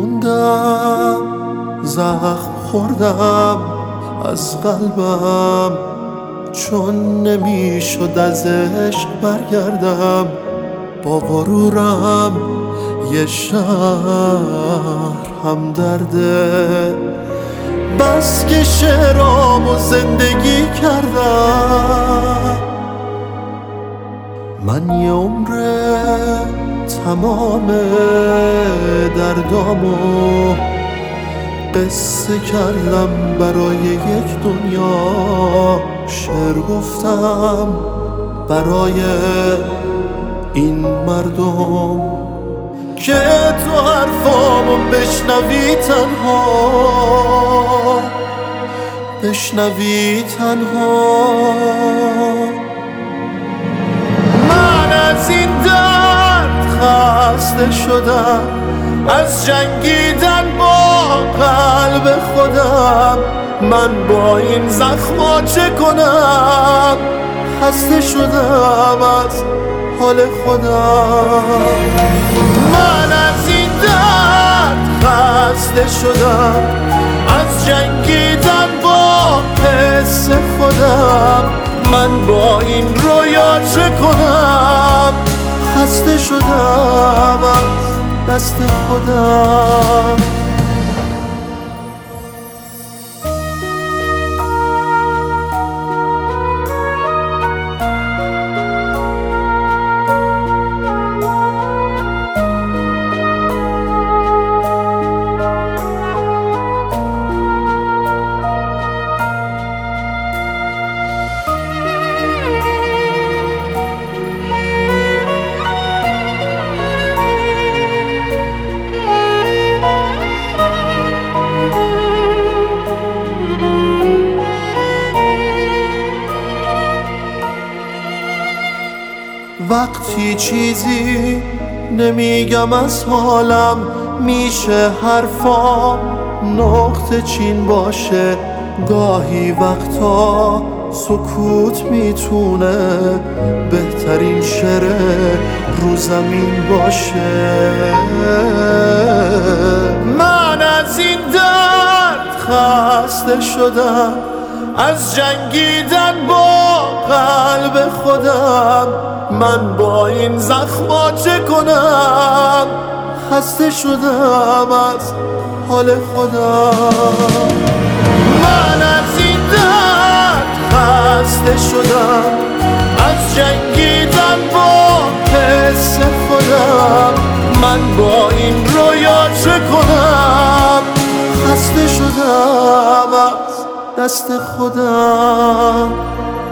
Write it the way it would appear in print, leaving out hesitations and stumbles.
موندم، زخم خوردم از قلبم، چون نمیشد از عشق برگردم. با غرورم یه شهر هم درده، بس که شعرامو زندگی کردم. من یه عمره تمام دردامو قصه کردم، برای یک دنیا شعر گفتم، برای این مردم که تو حرفامو بشنوی تنها، بشنوی تنها. من از این درد خسته شدم، از جنگیدن با قلب خودم. من با این زخما چه کنم؟ خسته شدم از حال خودم. من از این درد خسته شدم، از جنگیدن با حس خودم. من با این رویا چه کنم؟ خسته شدم از دست خودم. وقتی چیزی نمیگم از حالم، میشه حرفام نقطه چین باشه. گاهی وقتا سکوت میتونه بهترین شعر رو زمین باشه. من از این درد خسته شدم، از جنگیدن با قلب خودم. من با این زخما چه کنم؟ خسته شدم از حال خودم. من از این درد خسته شدم، از جنگیدن با حس خودم. من با این رویا چه کنم؟ خسته شدم از دست خودم.